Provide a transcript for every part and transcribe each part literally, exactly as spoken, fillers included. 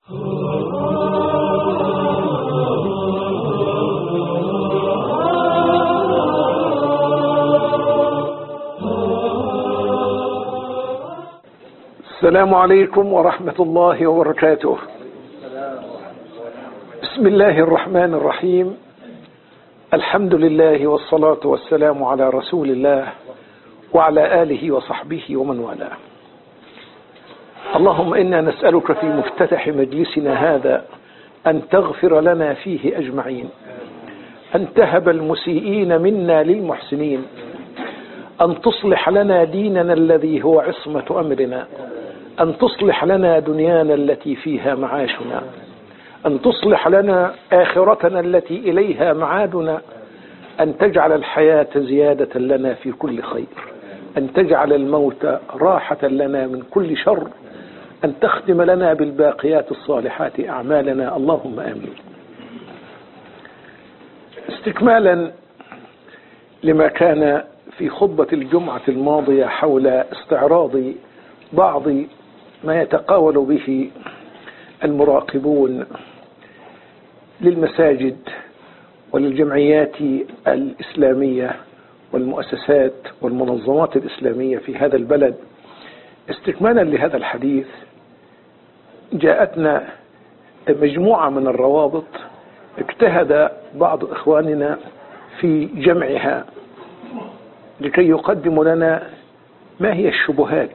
السلام عليكم ورحمة الله وبركاته. بسم الله الرحمن الرحيم. الحمد لله والصلاة والسلام على رسول الله وعلى آله وصحبه ومن والاه. اللهم إنا نسألك في مفتتح مجلسنا هذا أن تغفر لنا فيه أجمعين، أن تهب المسيئين منا للمحسنين، أن تصلح لنا ديننا الذي هو عصمة أمرنا، أن تصلح لنا دنيانا التي فيها معاشنا، أن تصلح لنا آخرتنا التي إليها معادنا، أن تجعل الحياة زيادة لنا في كل خير، أن تجعل الموت راحة لنا من كل شر، أن تختم لنا بالباقيات الصالحات أعمالنا، اللهم آمين. استكمالا لما كان في خطبة الجمعة الماضية حول استعراض بعض ما يتقاول به المراقبون للمساجد وللجمعيات الإسلامية والمؤسسات والمنظمات الإسلامية في هذا البلد، استكمالا لهذا الحديث جاءتنا مجموعة من الروابط اجتهد بعض إخواننا في جمعها لكي يقدم لنا ما هي الشبهات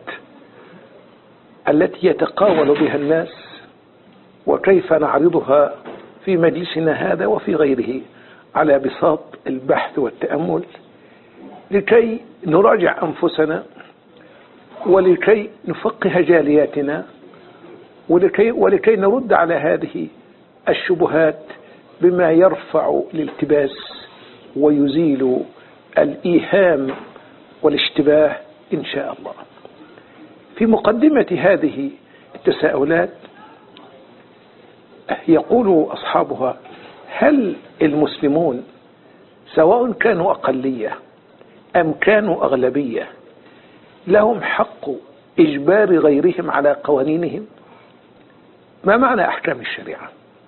التي يتقاول بها الناس وكيف نعرضها في مجلسنا هذا وفي غيره على بساط البحث والتأمل، لكي نراجع أنفسنا ولكي نفقه جالياتنا ولكي, ولكي نرد على هذه الشبهات بما يرفع الالتباس ويزيل الإيهام والاشتباه إن شاء الله. في مقدمة هذه التساؤلات يقول أصحابها: هل المسلمون سواء كانوا أقلية أم كانوا أغلبية لهم حق إجبار غيرهم على قوانينهم؟ ما معنى أحكام الشريعة؟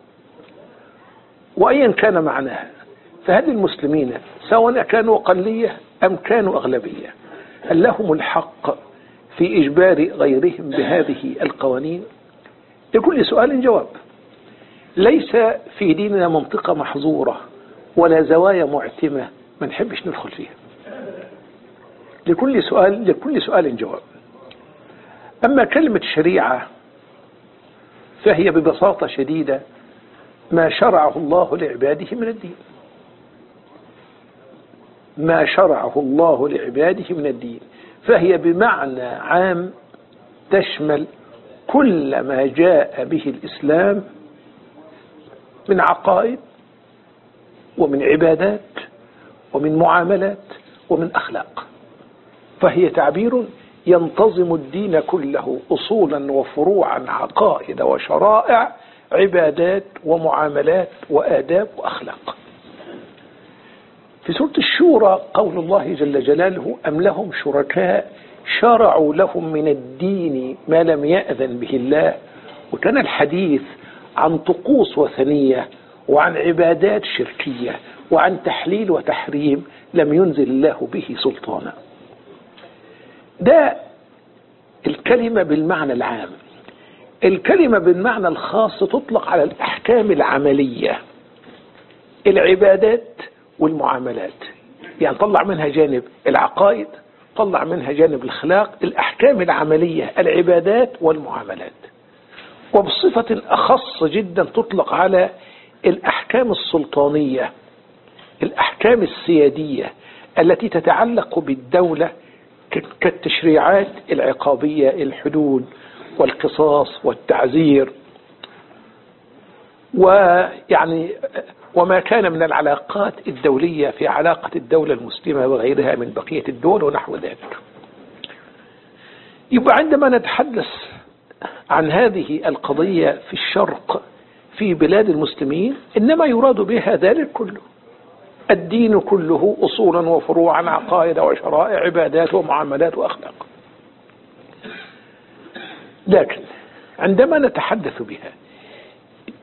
وأيا كان معناها، فهل المسلمين سواء كانوا أقلية أم كانوا أغلبية هل لهم الحق في إجبار غيرهم بهذه القوانين؟ لكل سؤال جواب. ليس في ديننا منطقة محظورة ولا زوايا معتمة ما نحبش ندخل فيها. لكل سؤال لكل سؤال جواب. أما كلمة شريعة فهي ببساطة شديدة ما شرعه الله لعباده من الدين، ما شرعه الله لعباده من الدين، فهي بمعنى عام تشمل كل ما جاء به الإسلام من عقائد ومن عبادات ومن معاملات ومن أخلاق، فهي تعبير ينتظم الدين كله أصولا وفروعا، عقائد وشرائع، عبادات ومعاملات وآداب وأخلاق. في سورة الشورى قول الله جل جلاله: أم لهم شركاء شرعوا لهم من الدين ما لم يأذن به الله. وكان الحديث عن طقوس وثنية وعن عبادات شركية وعن تحليل وتحريم لم ينزل الله به سلطانا. ده الكلمة بالمعنى العام. الكلمة بالمعنى الخاص تطلق على الأحكام العملية، العبادات والمعاملات، يعني طلع منها جانب العقائد، طلع منها جانب الأخلاق، الأحكام العملية العبادات والمعاملات. وبصفة أخص جدا تطلق على الأحكام السلطانية، الأحكام السيادية التي تتعلق بالدولة كالتشريعات العقابية، الحدود والقصاص والتعزير، ويعني وما كان من العلاقات الدولية في علاقة الدولة المسلمة وغيرها من بقية الدول ونحو ذلك. يبقى عندما نتحدث عن هذه القضية في الشرق في بلاد المسلمين إنما يراد بها ذلك كله، الدين كله أصولا وفروعا، عقائد وشرائع، عبادات ومعاملات وأخلاق. لكن عندما نتحدث بها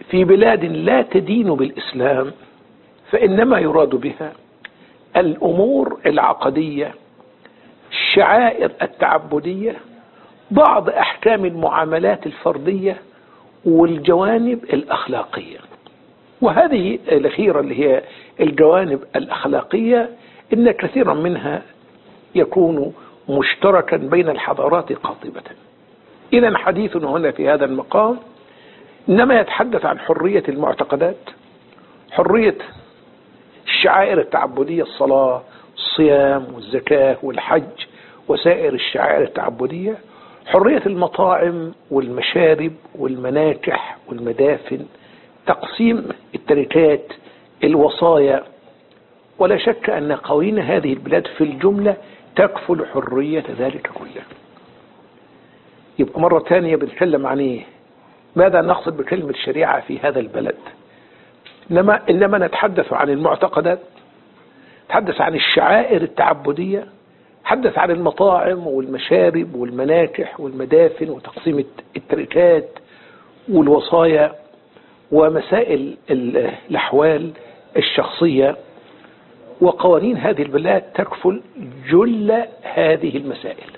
في بلاد لا تدين بالإسلام فإنما يراد بها الأمور العقدية، الشعائر التعبدية، بعض أحكام المعاملات الفردية، والجوانب الأخلاقية. وهذه الأخيرة اللي هي الجوانب الأخلاقية إن كثيرا منها يكون مشتركا بين الحضارات قاطبة. إذن حديثنا هنا في هذا المقام إنما يتحدث عن حرية المعتقدات، حرية الشعائر التعبدية، الصلاة، الصيام، والزكاة، والحج، وسائر الشعائر التعبدية، حرية المطاعم والمشارب والمناكح والمدافن، تقسيم التركات، الوصايا. ولا شك أن قوانين هذه البلاد في الجملة تكفل حرية ذلك كله. يبقى مرة ثانية بنتكلم عن إيه؟ ماذا نقصد بكلمة شريعة في هذا البلد؟ إنما, إنما نتحدث عن المعتقدات، نتحدث عن الشعائر التعبدية، نتحدث عن المطاعم والمشارب والمناكح والمدافن وتقسيم التركات والوصايا ومسائل الأحوال الشخصية. وقوانين هذه البلاد تكفل جل هذه المسائل.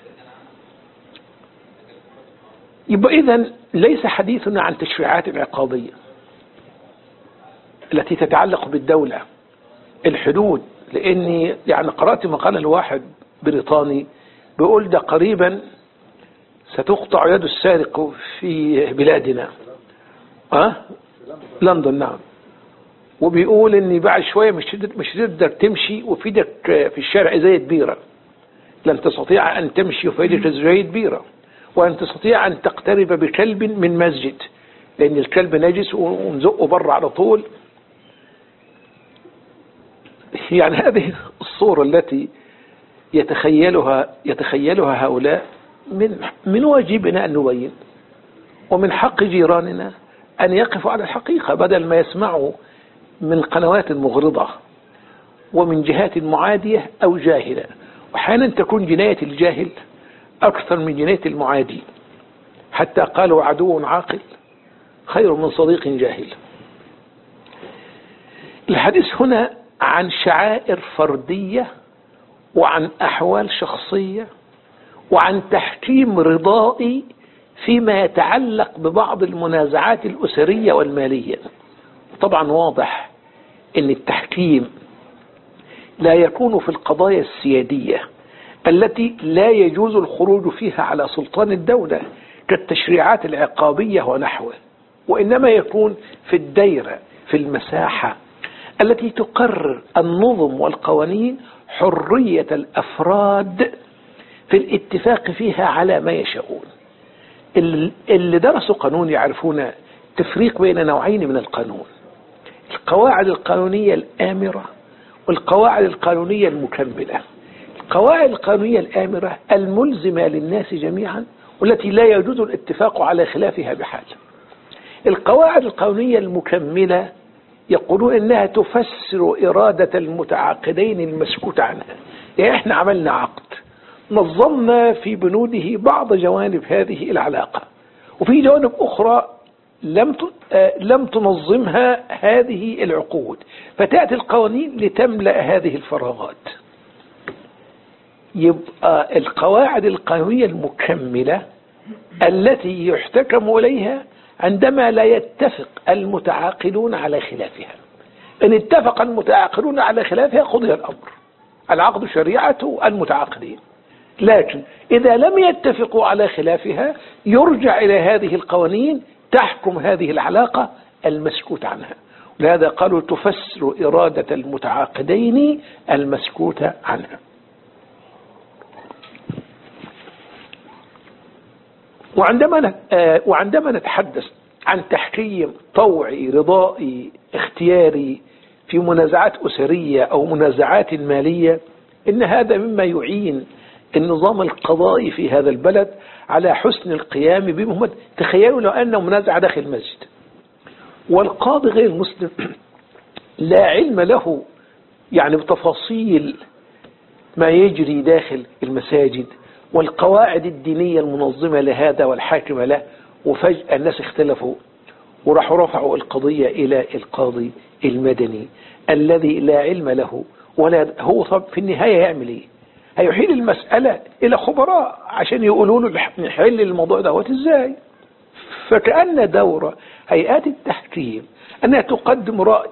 يبقى إذن ليس حديثنا عن تشريعات عقابية التي تتعلق بالدولة، الحدود. لأني يعني قرأت مقالة لواحد بريطاني بيقول ده قريبا ستقطع يد السارق في بلادنا، أه؟ لندن، نعم. وبيقول إن بعد شوية مش مش تقدر تمشي وفي ايدك في الشارع زي بيرة، لن تستطيع أن تمشي وفي ايدك زي بيرة، وأن تستطيع أن تقترب بكلب من مسجد لأن الكلب نجس ونزقه بره على طول. يعني هذه الصورة التي يتخيلها يتخيلها هؤلاء من من واجبنا أن نبين، ومن حق جيراننا أن يقفوا على الحقيقة بدل ما يسمعوا من قنوات مغرضة ومن جهات معادية أو جاهلة. وأحيانا تكون جناية الجاهل أكثر من جناية المعادي، حتى قالوا عدو عاقل خير من صديق جاهل. الحديث هنا عن شعائر فردية وعن أحوال شخصية وعن تحكيم رضائي فيما يتعلق ببعض المنازعات الأسرية والمالية. طبعا واضح أن التحكيم لا يكون في القضايا السيادية التي لا يجوز الخروج فيها على سلطان الدولة كالتشريعات العقابية ونحوه، وإنما يكون في الدائرة، في المساحة التي تقرر النظم والقوانين حرية الأفراد في الاتفاق فيها على ما يشاءون. اللي درسوا قانون يعرفون تفريق بين نوعين من القانون: القواعد القانونية الآمرة والقواعد القانونية المكملة. القواعد القانونية الآمرة الملزمة للناس جميعا والتي لا يجوز الاتفاق على خلافها بحال. القواعد القانونية المكملة يقولون إنها تفسر إرادة المتعاقدين المسكوت عنها. يعني إحنا عملنا عقد نظمنا في بنوده بعض جوانب هذه العلاقة، وفي جوانب أخرى لم لم تنظمها هذه العقود، فتأتي القوانين لتملأ هذه الفراغات. يبقى القواعد القانونية المكملة التي يحتكم إليها عندما لا يتفق المتعاقدون على خلافها. إن اتفق المتعاقدون على خلافها قضي الأمر، العقد شريعة المتعاقدين. لكن إذا لم يتفقوا على خلافها يرجع إلى هذه القوانين تحكم هذه العلاقة المسكوت عنها. ولهذا قالوا تفسر إرادة المتعاقدين المسكوت عنها. وعندما وعندما نتحدث عن تحكيم طوعي رضائي اختياري في منازعات أسرية أو منازعات مالية، إن هذا مما يعين النظام القضائي في هذا البلد على حسن القيام بمهمة. تخيلوا لو أنه منازعة داخل المسجد والقاضي غير مسلم لا علم له يعني بتفاصيل ما يجري داخل المساجد والقواعد الدينية المنظمة لهذا والحاكمة له، وفجأة الناس اختلفوا وراحوا رفعوا القضية إلى القاضي المدني الذي لا علم له ولا هو. طب في النهاية يعمل إيه؟ هيحيل المسألة إلى خبراء عشان يقولوا له نحل الموضوع دوت إزاي. فكأن دور هيئات التحكيم أنها تقدم رأي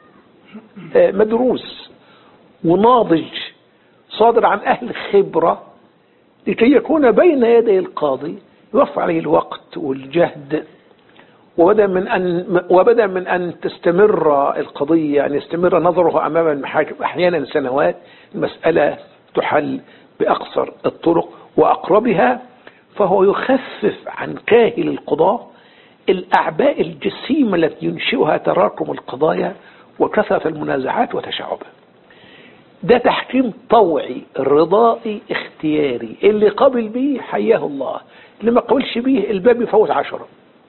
مدروس وناضج صادر عن أهل خبرة لكي يكون بين يدي القاضي يوفر عليه الوقت والجهد، وبدأ من أن وبدأ من أن تستمر القضية، أن يستمر نظره أمام المحاكم أحيانا سنوات، المسألة تحل بأقصر الطرق وأقربها. فهو يخفف عن كاهل القضاء الأعباء الجسيمة التي ينشئها تراكم القضايا وكثرة المنازعات وتشعبها. ده تحكيم طوعي رضائي اختياري، اللي قبل به حياه الله، اللي ما قبلش به الباب يفوت عشرة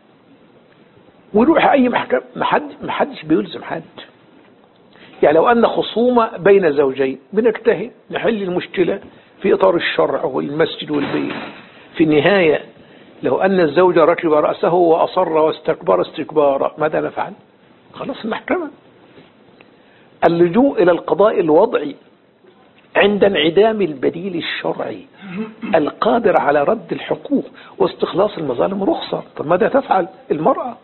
ويروح أي محكمة. ما حدش بيلزم حد. يعني لو أن خصومة بين زوجين بنجتهد نحل المشكلة في إطار الشرع والمسجد والبيت. في النهاية لو أن الزوج ركب رأسه وأصر واستكبر استكبارا ماذا نفعل؟ خلاص المحكمة. اللجوء إلى القضاء الوضعي عند انعدام البديل الشرعي القادر على رد الحقوق واستخلاص المظالم رخصة. طب ماذا تفعل المرأة؟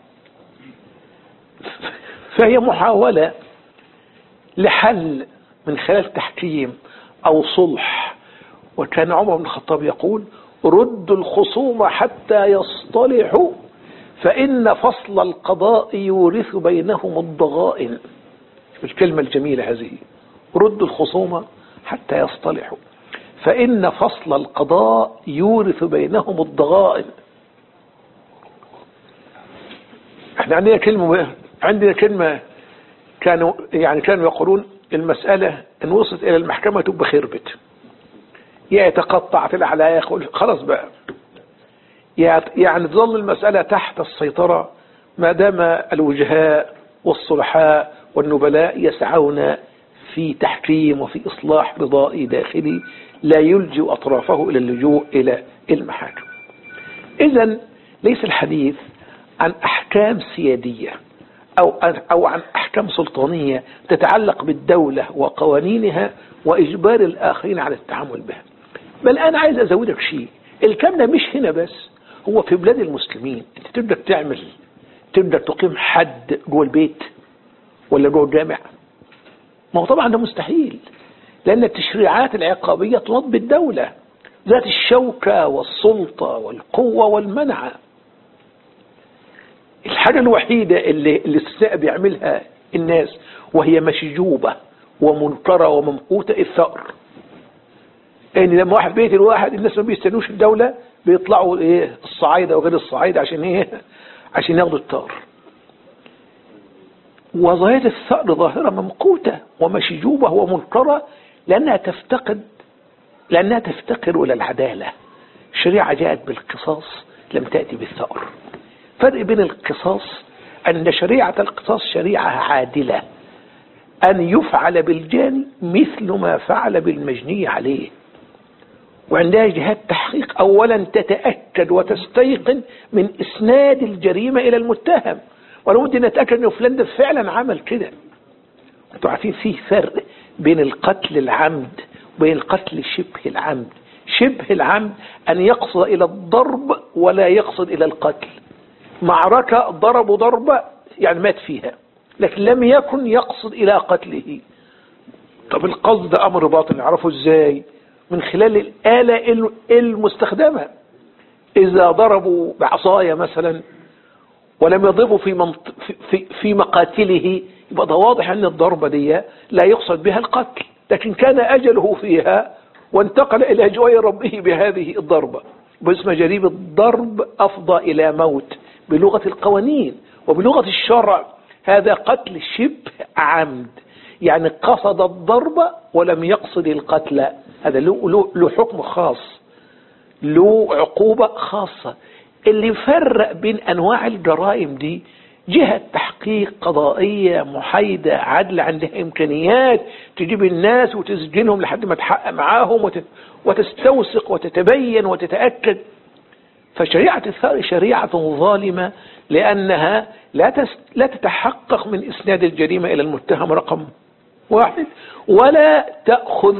فهي محاولة لحل من خلال تحكيم أو صلح. وكان عمر بن الخطاب يقول ردوا الخصوم حتى يصطلحوا فإن فصل القضاء يورث بينهم الضغائن. الكلمة الجميلة هذه، ردوا الخصوم حتى يصطلحوا فإن فصل القضاء يورث بينهم الضغائن. احنا عندنا كلمة عندنا كلمة كانوا يعني كانوا يقولون المسألة إن وصلت إلى المحكمة تبقى خربت، يا يتقطع في الأعلى يقول خلاص بقى، يعني تظل المسألة تحت السيطرة ما دام الوجهاء والصلحاء والنبلاء يسعون في تحكيم وفي إصلاح رضائي داخلي لا يلجئ أطرافه إلى اللجوء إلى المحاكم. إذن ليس الحديث عن أحكام سيادية أو أو عن أحكام سلطانية تتعلق بالدولة وقوانينها وإجبار الآخرين على التعامل بها. بل أنا عايز أزودك شيء، الكلام ده مش هنا بس، هو في بلاد المسلمين. أنت تقدر تعمل تقدر تقيم حد جوه البيت ولا جوه الجامع؟ ما هو طبعا ده مستحيل، لأن التشريعات العقابية تنض بالدولة ذات الشوكة والسلطة والقوة والمنع. الحاجة الوحيدة اللي الاستثناء بيعملها الناس وهي مشجوبة ومنكرة وممقوتة الثأر. يعني لما واحد بيت الواحد الناس ما بيستنوش الدولة، بيطلعوا ايه الصعايدة وغير الصعايدة عشان ايه؟ عشان ياخدوا الثأر. وظاهرة الثأر ظاهرة ممقوتة ومشجوبة ومنكرة لأنها تفتقد لأنها تفتقر إلى العدالة. الشريعة جاءت بالقصاص لم تأتي بالثأر. فرق بين القصاص أن شريعة القصاص شريعة عادلة، أن يفعل بالجاني مثل ما فعل بالمجني عليه، وعندها جهات تحقيق أولا تتأكد وتستيقن من إسناد الجريمة إلى المتهم، ولو بدنا نتأكد أنه فلان ده فعلا عمل كده. أنتوا عارفين فيه فرق بين القتل العمد وبين القتل شبه العمد. شبه العمد أن يقصد إلى الضرب ولا يقصد إلى القتل. معركة ضربوا ضربة يعني مات فيها، لكن لم يكن يقصد إلى قتله. طب القصد أمر باطن نعرفه إزاي؟ من خلال الآلة المستخدمة. إذا ضربوا بعصاية مثلا ولم يضربوا في, منط... في, في مقاتله يبقى ده واضح أن الضربة دي لا يقصد بها القتل، لكن كان أجله فيها وانتقل إلى جوي ربه بهذه الضربة. باسم جريمة الضرب أفضى إلى موت بلغة القوانين، وبلغة الشرع هذا قتل شبه عمد، يعني قصد الضرب ولم يقصد القتل. هذا له, له, له حكم خاص، له عقوبة خاصة. اللي يفرق بين أنواع الجرائم دي جهة تحقيق قضائية محايدة عادلة عندها إمكانيات تجيب الناس وتسجنهم لحد ما تحقق معاهم وتستوثق وتتبين وتتأكد. فشريعة الثأر شريعة ظالمة، لأنها لا تس لا تتحقق من إسناد الجريمة إلى المتهم رقم واحد، ولا تأخذ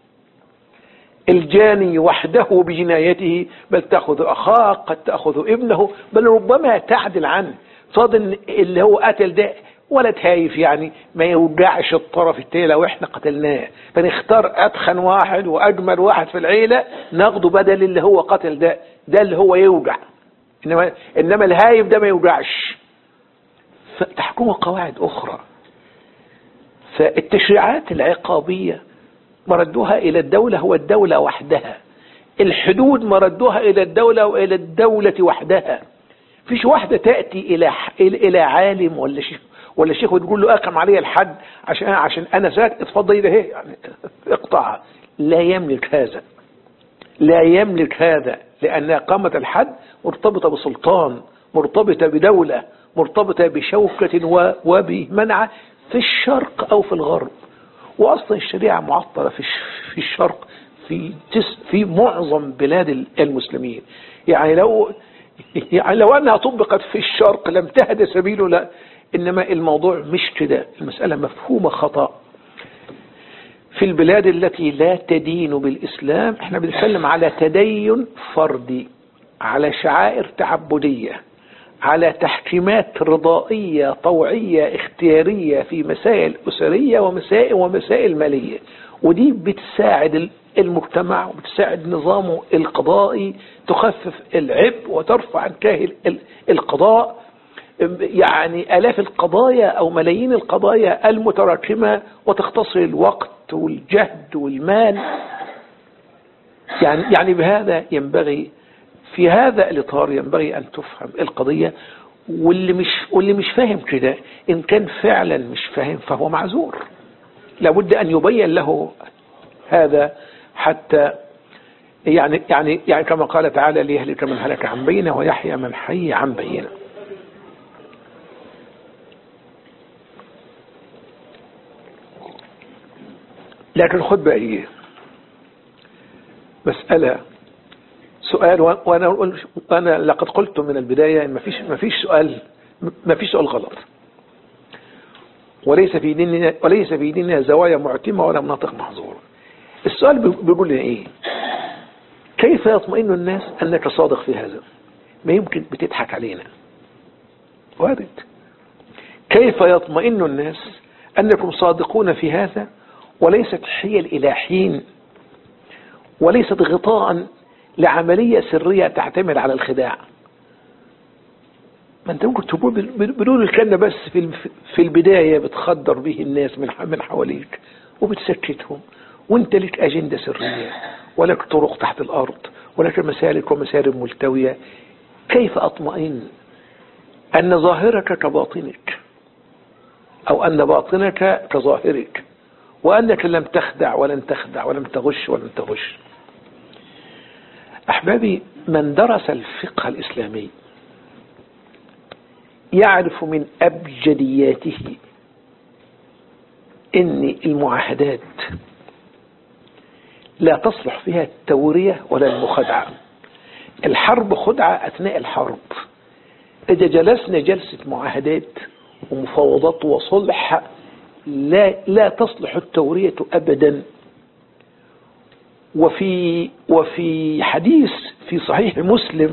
الجاني وحده بجنايته، بل تأخذ أخاه، قد تأخذ ابنه، بل ربما تعدل عنه. صاد اللي هو قتل ده ولد هايف، يعني ما يوجعش الطرف التاني لو احنا قتلناه، فنختار أدخن واحد وأجمل واحد في العيلة ناخده بدل اللي هو قتل ده، ده اللي هو يوجع، إنما, إنما الهايف ده ما يوجعش. فتحكمه قواعد أخرى. فالتشريعات العقابية مردوها إلى الدولة هو الدولة وحدها، الحدود مردوها إلى الدولة وإلى الدولة وحدها. فيش واحدة تأتي إلى إلى عالم ولا شيخ ولا شيخ وتقول له أقم علي الحد عشان عشان أنا ساكت، اتفضل ده هي يعني اقطعها. لا يملك هذا، لا يملك هذا، لأن إقامة الحد مرتبطة بسلطان، مرتبطة بدولة، مرتبطة بشوكة وبمنعة في الشرق أو في الغرب. وأصلا الشريعة معطلة في في الشرق في في معظم بلاد المسلمين. يعني لو يعني لو أنها طبقت في الشرق لم تهد سبيله، لا، إنما الموضوع مش كده، المسألة مفهومة خطأ. في البلاد التي لا تدين بالإسلام احنا بنتكلم على تدين فردي، على شعائر تعبدية، على تحكيمات رضائية طوعية اختيارية في مسائل أسرية ومسائل ومسائل مالية، ودي بتساعد المجتمع وبتساعد نظامه القضائي، تخفف العبء وترفع عن كاهل القضاء. يعني آلاف القضايا أو ملايين القضايا المتراكمة، وتختصر الوقت والجهد والمال. يعني يعني بهذا ينبغي في هذا الإطار ينبغي أن تفهم القضية. واللي مش واللي مش فاهم كده إن كان فعلا مش فاهم فهو معذور، لابد أن يبين له هذا حتى يعني يعني يعني كما قال تعالى ليهلك من هلك عن بينة ويحيى من حي عن بينة. لكن خد بقى ايه مسألة سؤال، وانا انا لقد قلت من البداية ان مفيش مفيش سؤال مفيش سؤال غلط، وليس في ديننا وليس في ديننا زوايا معتمة ولا مناطق محظورة. السؤال بيقول لنا ايه؟ كيف يطمئن الناس انك صادق في هذا؟ ما يمكن بتضحك علينا، وارد. كيف يطمئن الناس انكم صادقون في هذا وليست حيل إلى حين، وليست غطاء لعملية سرية تعتمد على الخداع؟ ما انت ممكن تقول بدون الكلمة بس في في البداية بتخدر به الناس من من حواليك وبتسكتهم، وانت لك أجندة سرية ولك طرق تحت الأرض ولك مسالك ومسارب ملتوية. كيف أطمئن أن ظاهرك كباطنك، أو أن باطنك كظاهرك، وأنك لم تخدع ولن تخدع ولم تغش ولن تغش؟ أحبابي، من درس الفقه الإسلامي يعرف من أبجدياته إن المعاهدات لا تصلح فيها التورية ولا المخادعة. الحرب خدعة أثناء الحرب. إذا جلسنا جلسة معاهدات ومفاوضات وصلح لا لا تصلح التورية أبدا. وفي وفي حديث في صحيح مسلم: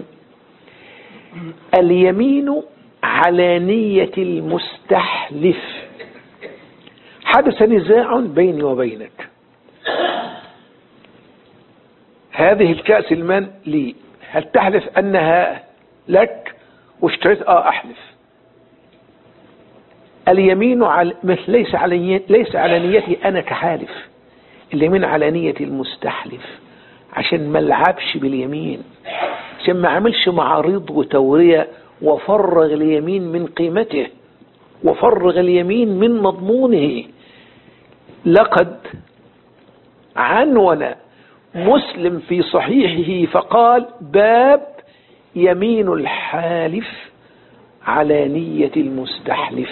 اليمين على نية المستحلف. حدث نزاع بيني وبينك، هذه الكأس المال لي، هل تحلف أنها لك؟ واشتريت اه أحلف. اليمين على ليس على ليس على نيتي أنا كحالف، اليمين على نية المستحلف، عشان ما العبش باليمين، عشان ما عملش معارض وتورية وفرغ اليمين من قيمته وفرغ اليمين من مضمونه. لقد عنون مسلم في صحيحه فقال: باب يمين الحالف على نية المستحلف.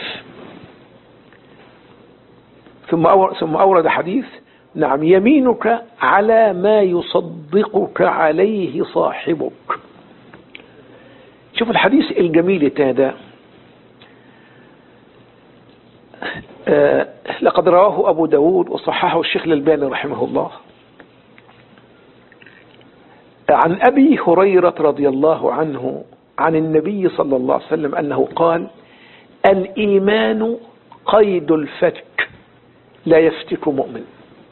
ثم ثم أورد حديث: نعم، يمينك على ما يصدقك عليه صاحبك. شوف الحديث الجميل هذا، آه لقد رواه أبو داود وصححه الشيخ الألباني رحمه الله عن أبي هريرة رضي الله عنه عن النبي صلى الله عليه وسلم أنه قال: الإيمان قيد الفتك لا يفتك مؤمن.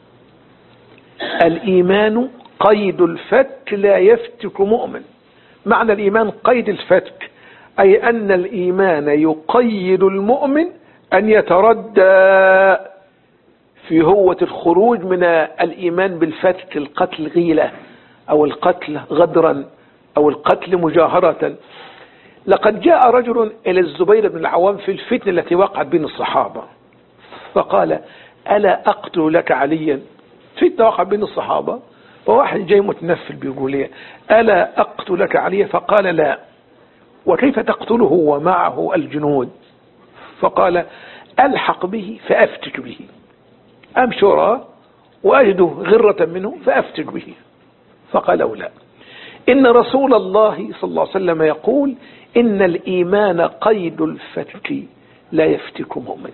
الإيمان قيد الفتك لا يفتك مؤمن. معنى الإيمان قيد الفتك أي أن الإيمان يقيد المؤمن أن يتردى في هوة الخروج من الإيمان بالفتك، القتل غيلة أو القتل غدرا أو القتل مجاهرة. لقد جاء رجل إلى الزبير بن العوام في الفتنة التي وقعت بين الصحابة فقال: ألا أقتل لك عليا؟ فتنة وقعت بين الصحابة، فواحد جاي متنفل بيقول لي: ألا أقتل لك عليا؟ فقال: لا. وكيف تقتله ومعه الجنود؟ فقال: ألحق به فأفتك به، أمشي وراه وأجده غرة منه فأفتك به. فقال: لا، إن رسول الله صلى الله عليه وسلم يقول: إن الإيمان قيد الفتك لا يفتك مؤمن.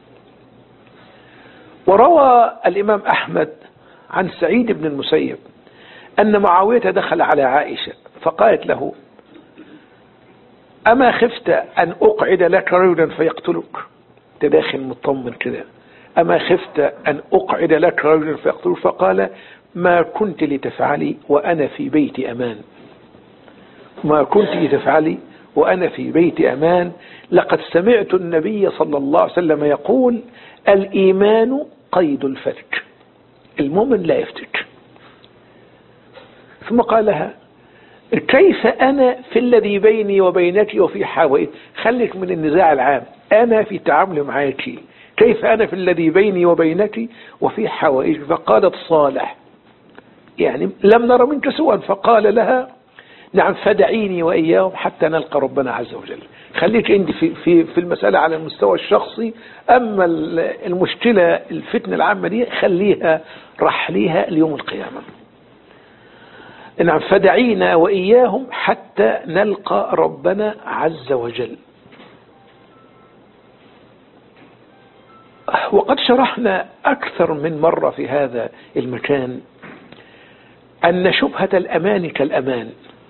وروى الإمام أحمد عن سعيد بن المسيب أن معاوية دخل على عائشة فقالت له: أما خفت أن أقعد لك رجلا فيقتلك؟ تداخل مطمن كده، أما خفت أن أقعد لك رجلا فيقتلك؟ فقال: ما كنت لتفعلي وأنا في بيت أمان، ما كنت لتفعلي وأنا في بيت أمان. لقد سمعت النبي صلى الله عليه وسلم يقول: الإيمان قيد الفتك، المؤمن لا يفتك. ثم قال لها: كيف أنا في الذي بيني وبينك وفي حوائج؟ خليك من النزاع العام، أنا في تعامل معك، كيف أنا في الذي بيني وبينك وفي حوائج؟ فقالت: صالح، يعني لم نرى منك سوءا. فقال لها: نعم، فدعيني وإياهم حتى نلقى ربنا عز وجل. خليك عندي في, في, في المسألة على المستوى الشخصي، أما المشكلة الفتنة العامة دي خليها رحليها ليوم القيامة. نعم، فدعينا وإياهم حتى نلقى ربنا عز وجل. وقد شرحنا أكثر من مرة في هذا المكان أن شبهة الأمان كالأمان،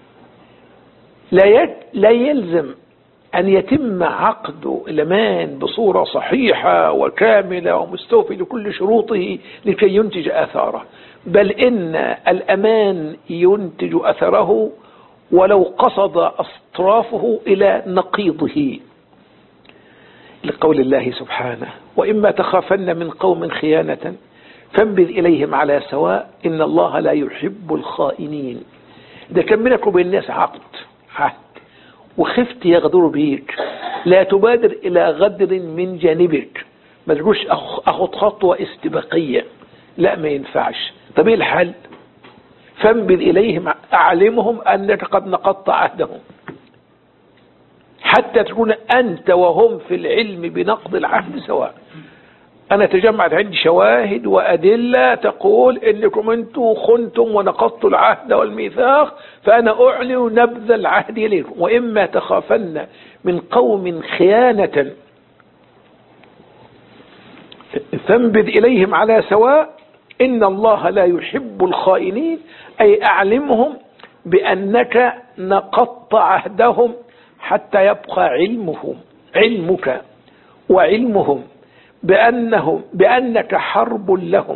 لا لا يلزم أن يتم عقد الأمان بصورة صحيحة وكاملة ومستوفي لكل شروطه لكي ينتج آثاره، بل إن الأمان ينتج أثره ولو قصد أطرافه إلى نقيضه، لقول الله سبحانه: وإما تخافن من قوم خيانة فانبذ إليهم على سواء إن الله لا يحب الخائنين. إذا كان بينك وبين الناس عقد عهد وخفت يغدر بيك، لا تبادر إلى غدر من جانبك، ما تقولش أخذ خطوة استباقية، لا، ما ينفعش. طب إيه الحل؟ فانبذ إليهم، أعلمهم أنك قد نقضت عهدهم، حتى تكون أنت وهم في العلم بنقض العهد سواء. أنا تجمعت عندي شواهد وأدلة تقول إنكم أنتم خنتم ونقضتوا العهد والميثاق، فأنا أعلن نبذ العهد إليكم. وإما تخافن من قوم خيانة فانبذ إليهم على سواء إن الله لا يحب الخائنين، أي أعلمهم بأنك نقضت عهدهم حتى يبقى علمهم علمك وعلمهم بأنهم بأنك حرب لهم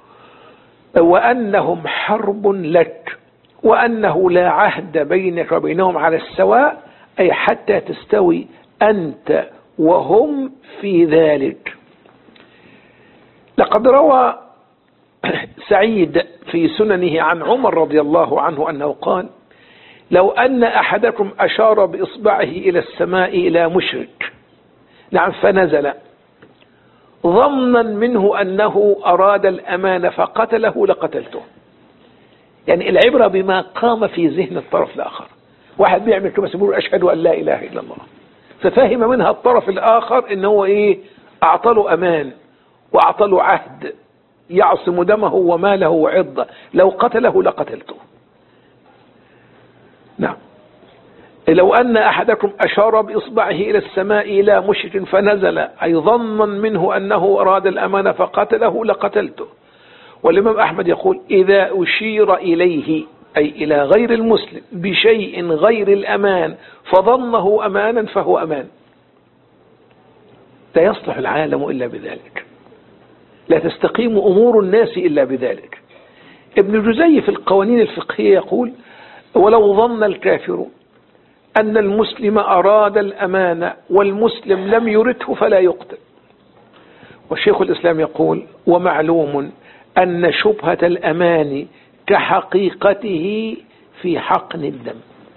وأنهم حرب لك، وأنه لا عهد بينك وبينهم على السواء، أي حتى تستوي أنت وهم في ذلك. لقد روى سعيد في سننه عن عمر رضي الله عنه أنه قال: لو أن أحدكم أشار بإصبعه إلى السماء إلى مشرك، نعم، فنزل ظنا منه أنه أراد الأمان فقتله لقتلته. يعني العبرة بما قام في ذهن الطرف الآخر. واحد بيعمل كما سيقول أشهد أن لا إله إلا الله، ففهم منها الطرف الآخر إنه إيه؟ أعطله أمان وأعطله عهد يعصم دمه وماله وعرضه، لو قتله لقتلته. نعم. لو أن أحدكم أشار بإصبعه إلى السماء إلى مشرك فنزل أي ظنا منه أنه أراد الأمان فقتله لقتلته. والإمام أحمد يقول إذا أشير إليه أي إلى غير المسلم بشيء غير الأمان فظنه أمانا فهو أمان. لا يصلح العالم إلا بذلك، لا تستقيم أمور الناس إلا بذلك. ابن جزي في القوانين الفقهية يقول ولو ظن الكافر أن المسلم أراد الأمان والمسلم لم يرده فلا يقتل. والشيخ الإسلام يقول ومعلوم أن شبهة الأمان كحقيقته في حقن الدم.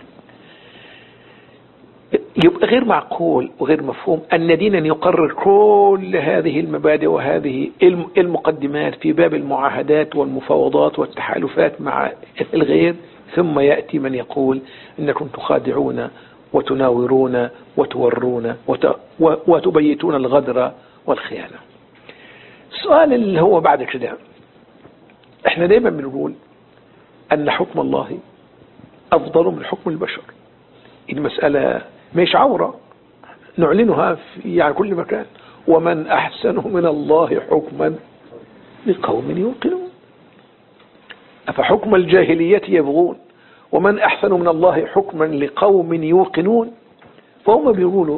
يبقى غير معقول وغير مفهوم أن دينا يقرر كل هذه المبادئ وهذه المقدمات في باب المعاهدات والمفاوضات والتحالفات مع الغير، ثم يأتي من يقول إنكم تخادعون وتناورون وتورون وتبيتون الغدر والخيانة. السؤال اللي هو بعد كده، احنا دايما بنقول أن حكم الله أفضل من حكم البشر. المسألة مش عورة نعلنها في يعني كل مكان، ومن أحسن من الله حكما لقوم يوقنون. أفحكم الجاهلية يبغون ومن أحسن من الله حكما لقوم يوقنون. فهم بيقولوا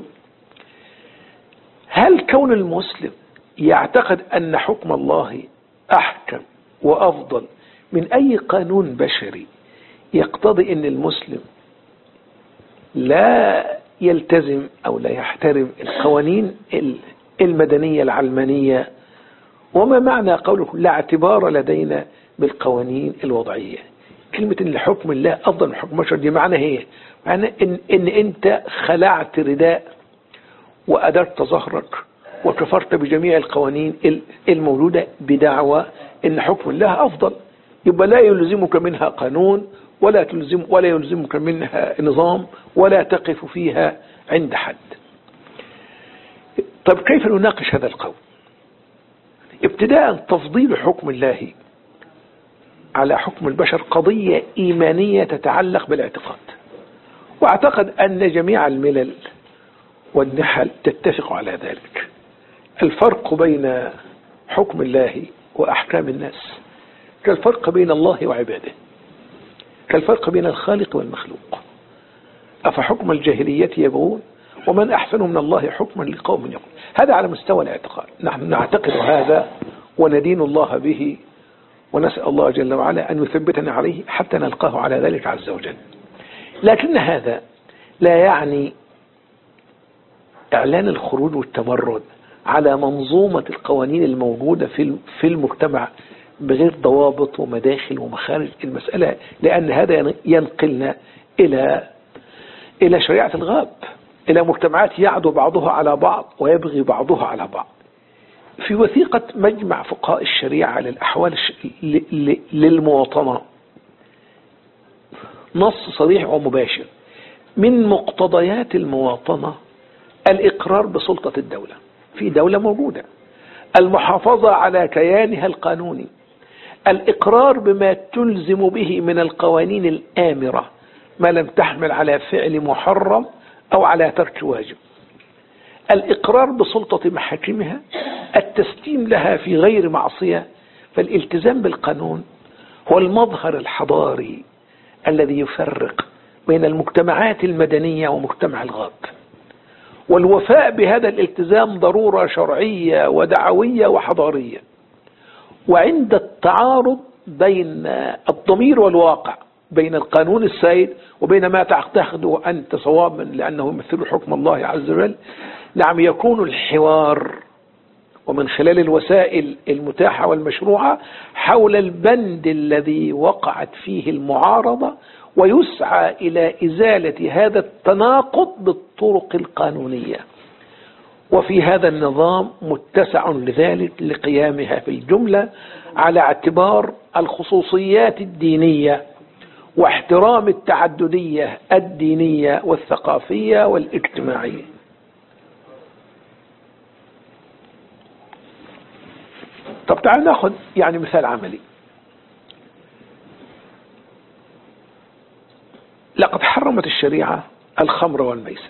هل كون المسلم يعتقد أن حكم الله أحكم وأفضل من أي قانون بشري يقتضي أن المسلم لا يلتزم أو لا يحترم القوانين المدنية العلمانية؟ وما معنى قوله لا اعتبار لدينا بالقوانين الوضعية؟ كلمة ان حكم الله أفضل من حكم البشر دي معنى هي معنى إن, إن أنت خلعت رداء وأدرت ظهرك وكفرت بجميع القوانين الموجودة بدعوى إن حكم الله أفضل، يبقى لا يلزمك منها قانون ولا تلزم ولا يلزمك منها نظام ولا تقف فيها عند حد. طب كيف نناقش هذا القول؟ ابتداء تفضيل حكم الله على حكم البشر قضية إيمانية تتعلق بالاعتقاد، واعتقد أن جميع الملل والنحل تتفق على ذلك. الفرق بين حكم الله وأحكام الناس كالفرق بين الله وعباده، كالفرق بين الخالق والمخلوق. أفحكم الجاهلية يبغون ومن أحسن من الله حكما لقوم يقول. هذا على مستوى الاعتقاد، نحن نعتقد هذا وندين الله به، ونسأل الله جل وعلا أن يثبتنا عليه حتى نلقاه على ذلك عز وجل. لكن هذا لا يعني إعلان الخروج والتمرد على منظومة القوانين الموجودة في المجتمع بغير ضوابط ومداخل ومخارج المسألة، لأن هذا ينقلنا إلى إلى شريعة الغاب، إلى مجتمعات يعدو بعضها على بعض ويبغي بعضها على بعض. في وثيقة مجمع فقهاء الشريعة للأحوال للمواطنة نص صريح ومباشر من مقتضيات المواطنة الإقرار بسلطة الدولة في دولة موجودة، المحافظة على كيانها القانوني، الإقرار بما تلزم به من القوانين الآمرة ما لم تحمل على فعل محرم أو على ترك واجب، الإقرار بسلطة محاكمها، التسليم لها في غير معصية. فالالتزام بالقانون هو المظهر الحضاري الذي يفرق بين المجتمعات المدنية ومجتمع الغاب، والوفاء بهذا الالتزام ضرورة شرعية ودعوية وحضارية. وعند التعارض بين الضمير والواقع، بين القانون السائد وبين ما تعتقده أنت صوابا لأنه يمثل حكم الله عز وجل، نعم يكون الحوار ومن خلال الوسائل المتاحة والمشروعة حول البند الذي وقعت فيه المعارضة، ويسعى إلى إزالة هذا التناقض بالطرق القانونية. وفي هذا النظام متسع لذلك لقيامها في الجملة على اعتبار الخصوصيات الدينية واحترام التعددية الدينية والثقافية والاجتماعية. طب تعال ناخذ يعني مثال عملي. لقد حرمت الشريعة الخمر والميسر،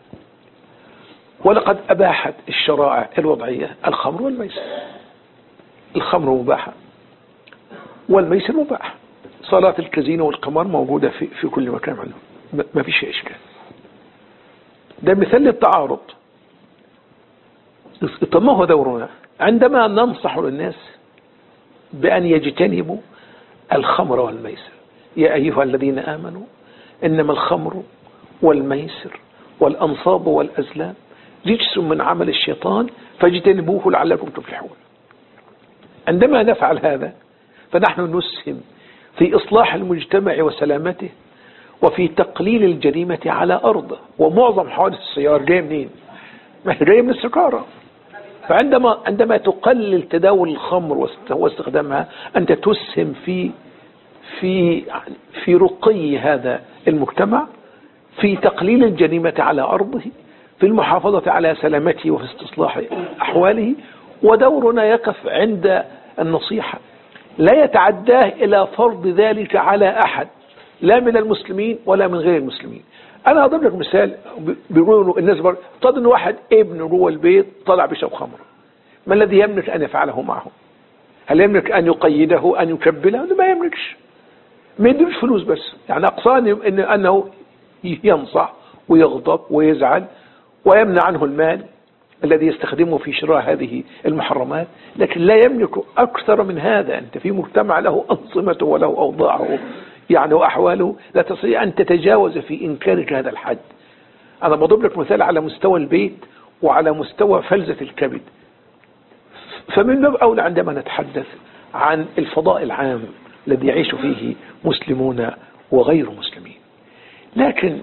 ولقد أباحت الشرائع الوضعية الخمر والميسر. الخمر مباحة والميسر مباح. صلاة الكازينو والقمار موجودة في, في كل مكان عنه، ما فيش إشكال. ده مثال للتعارض. طب ما هو دورنا عندما ننصح للناس بأن يجتنبوا الخمر والميسر؟ يا أيها الذين آمنوا إنما الخمر والميسر والأنصاب والأزلام رجس من عمل الشيطان فاجتنبوه لعلكم تفلحون. عندما نفعل هذا فنحن نسهم في إصلاح المجتمع وسلامته وفي تقليل الجريمة على أرضه. ومعظم حوادث السيارة جاية منين؟ ما هي جاية من السكارة. فعندما عندما تقلل تداول الخمر واستخدامها أنت تسهم في في في رقي هذا المجتمع، في تقليل الجريمة على أرضه، في المحافظة على سلامته وفي استصلاح أحواله. ودورنا يقف عند النصيحة، لا يتعداه إلى فرض ذلك على أحد، لا من المسلمين ولا من غير المسلمين. أنا أضرب لك مثال. بيقولوا الناس طب إن واحد ابن جوه البيت طلع بشرب خمر، ما الذي يملك أن يفعله معه؟ هل يملك أن يقيده أن يكبله؟ ما يملكش. ما يديرش فلوس بس، يعني أقصاني إن أنه ينصح ويغضب ويزعل ويمنع عنه المال الذي يستخدمه في شراء هذه المحرمات، لكن لا يملك أكثر من هذا. أنت في مجتمع له أنظمته وله أوضاعه يعني وأحواله، لا تستطيع أن تتجاوز في إنكارك هذا الحد. أنا بضرب لك مثال على مستوى البيت وعلى مستوى فلذة الكبد. فمن باب أولى عندما نتحدث عن الفضاء العام الذي يعيش فيه مسلمون وغير مسلمين. لكن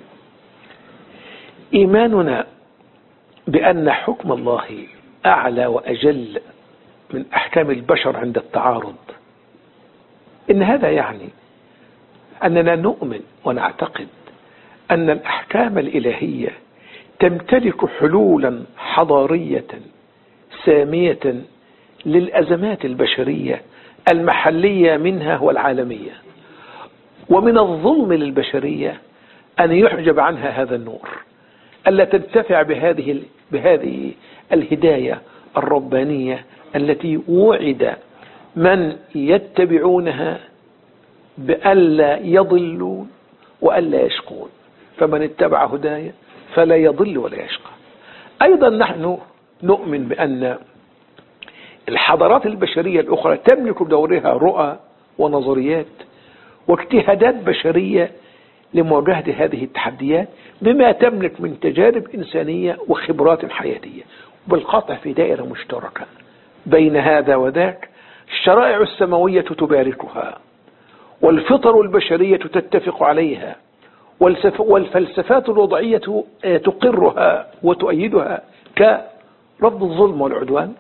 إيماننا بأن حكم الله أعلى وأجل من أحكام البشر عند التعارض، إن هذا يعني أننا نؤمن ونعتقد أن الأحكام الإلهية تمتلك حلولا حضارية سامية للأزمات البشرية المحلية منها والعالمية. ومن الظلم للبشرية أن يحجب عنها هذا النور، ألا تنتفع بهذه بهذه الهداية الربانية التي وعد من يتبعونها بألا يضلون وألا يشقون. فمن اتبع هدايا فلا يضل ولا يشقى. أيضا نحن نؤمن بأن الحضارات البشرية الأخرى تملك بدورها رؤى ونظريات واجتهادات بشرية لمواجهة هذه التحديات بما تملك من تجارب إنسانية وخبرات حياتية، بالقطع في دائرة مشتركة بين هذا وذاك. الشرائع السماوية تباركها، والفطر البشرية تتفق عليها، والفلسفات الوضعية تقرها وتؤيدها، كرفض الظلم والعدوان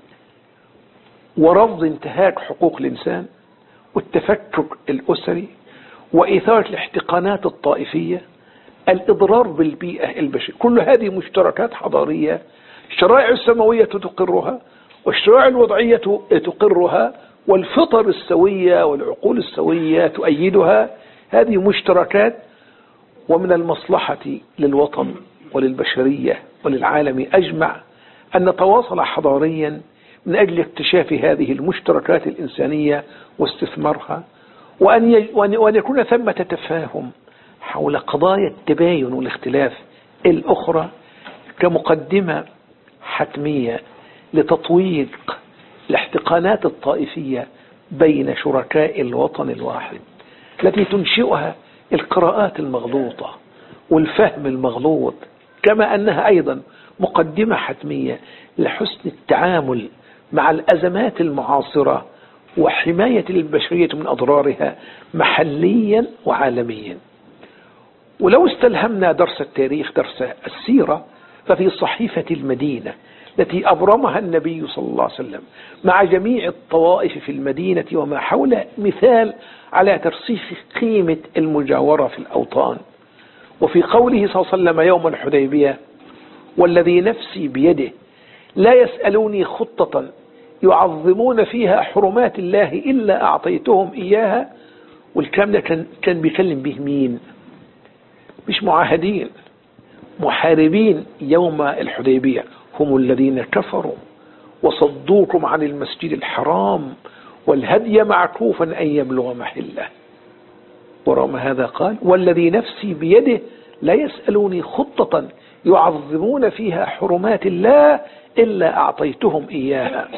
ورفض انتهاك حقوق الإنسان والتفكك الأسري وإثارة الاحتقانات الطائفية، الإضرار بالبيئة البشرية. كل هذه مشتركات حضارية الشرائع السماوية تقرها والشرائع الوضعية تقرها، والفطر السوية والعقول السوية تؤيدها. هذه مشتركات، ومن المصلحة للوطن وللبشرية وللعالم أجمع أن نتواصل حضاريا من أجل اكتشاف هذه المشتركات الإنسانية واستثمارها، وأن وأن يكون ثمة تفاهم حول قضايا التباين والاختلاف الأخرى كمقدمة حتمية لتطويق الاحتقانات الطائفية بين شركاء الوطن الواحد التي تنشئها القراءات المغلوطة والفهم المغلوط، كما أنها أيضا مقدمة حتمية لحسن التعامل مع الأزمات المعاصرة وحماية البشرية من أضرارها محليا وعالميا. ولو استلهمنا درس التاريخ درس السيرة، ففي صحيفة المدينة التي أبرمها النبي صلى الله عليه وسلم مع جميع الطوائف في المدينة وما حولها مثال على ترسيخ قيمة المجاورة في الأوطان. وفي قوله صلى الله عليه وسلم يوم الحديبية: والذي نفسي بيده لا يسألوني خطة يعظمون فيها حرمات الله إلا أعطيتهم إياها. والكلام ده كان كان بيكلم به مين؟ مش معاهدين، محاربين يوم الحديبية هم الذين كفروا وصدوكم عن المسجد الحرام والهدي معكوفا أن يبلغ محله. ورغم هذا قال والذي نفسي بيده لا يسألوني خطة يعظمون فيها حرمات الله إلا أعطيتهم إياها.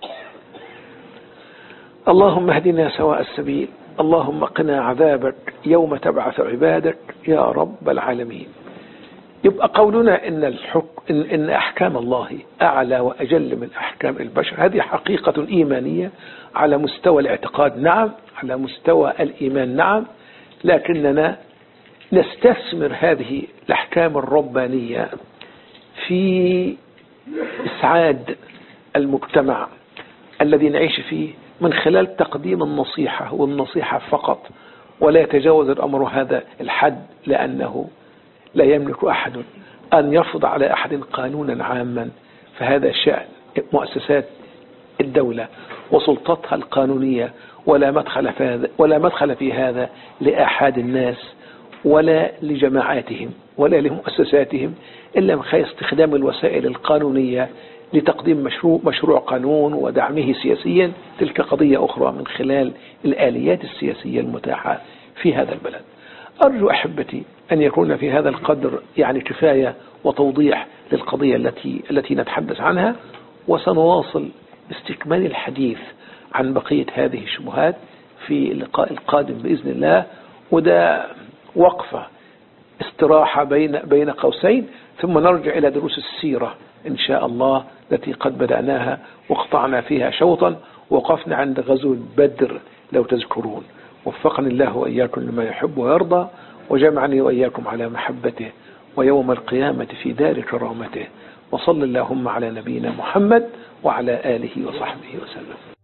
اللهم اهدنا سواء السبيل، اللهم قنا عذابك يوم تبعث عبادك يا رب العالمين. يبقى قولنا إن, الحكم إن, إن أحكام الله أعلى وأجل من أحكام البشر هذه حقيقة إيمانية على مستوى الاعتقاد، نعم، على مستوى الإيمان، نعم، لكننا نستثمر هذه الأحكام الربانية في إسعاد المجتمع الذي نعيش فيه من خلال تقديم النصيحة والنصيحة فقط، ولا يتجاوز الأمر هذا الحد، لأنه لا يملك أحد أن يفرض على أحد قانونا عاما، فهذا شأن مؤسسات الدولة وسلطتها القانونية، ولا مدخل في هذا ولا مدخل في هذا لأحد الناس ولا لجماعاتهم ولا لمؤسساتهم إلا من خلال استخدام الوسائل القانونية لتقديم مشروع, مشروع قانون ودعمه سياسيا. تلك قضية أخرى من خلال الآليات السياسية المتاحة في هذا البلد. أرجو أحبتي أن يكون في هذا القدر يعني كفاية وتوضيح للقضية التي التي نتحدث عنها، وسنواصل استكمال الحديث عن بقية هذه الشبهات في اللقاء القادم بإذن الله. وده وقفة استراحة بين بين قوسين، ثم نرجع إلى دروس السيرة إن شاء الله التي قد بدأناها وقطعنا فيها شوطا، وقفنا عند غزوة بدر لو تذكرون. وفقني الله وإياكم لما يحب ويرضى، وجمعني وإياكم على محبته ويوم القيامة في دار كرامته. وصل اللهم على نبينا محمد وعلى آله وصحبه وسلم.